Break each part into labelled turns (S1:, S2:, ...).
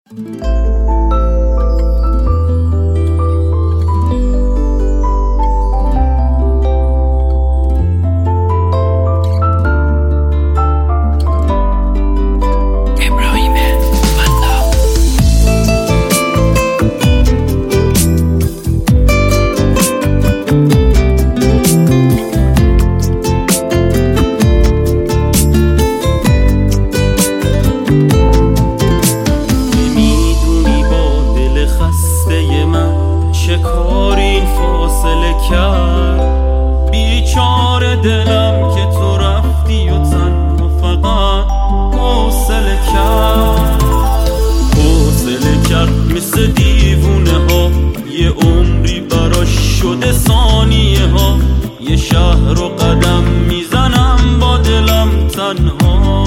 S1: چه کار این فاصله کرد بیچاره دلم که تو رفتی و تنها فقط حوصله کرد مثل دیوونه ها یه عمری براش شده ثانیه ها یه شهر رو قدم میزنم با دلم تنها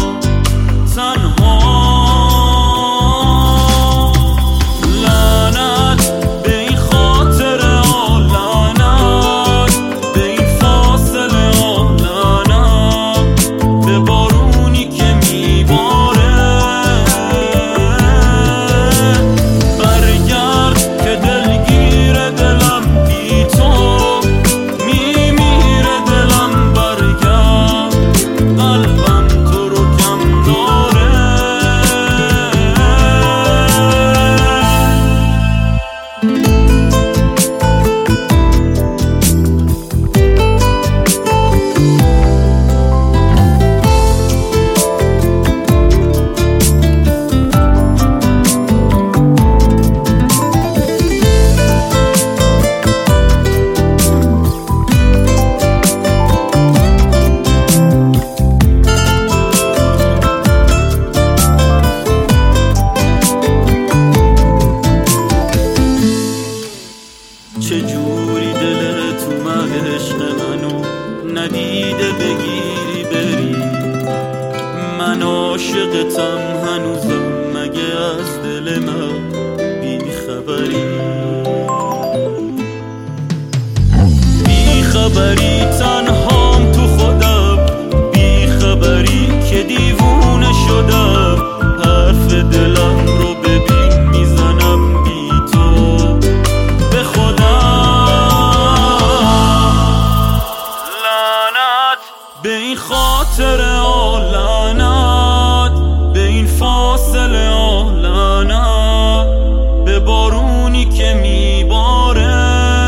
S1: چجوری دلت اومد عشق منو ندیده بگیری بری من عاشقتم هنوزم مگه از دل من بیخبری تنهام تو خودم بیخبری که دیوونه شدم حرف دلم رو ببین میزنم بی تو به خودم لعنت به این خاطره لعنت به این فاصله لعنت به بارونی که میباره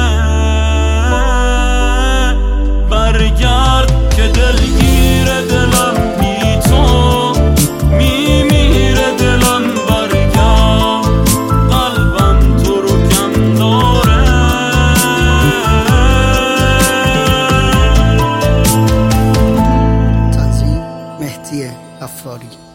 S1: برگرد که دلگیر دلم بی تو میمیره دلم برگرد قلبم تو رو کم داره
S2: تنظیم مهدی غفاری.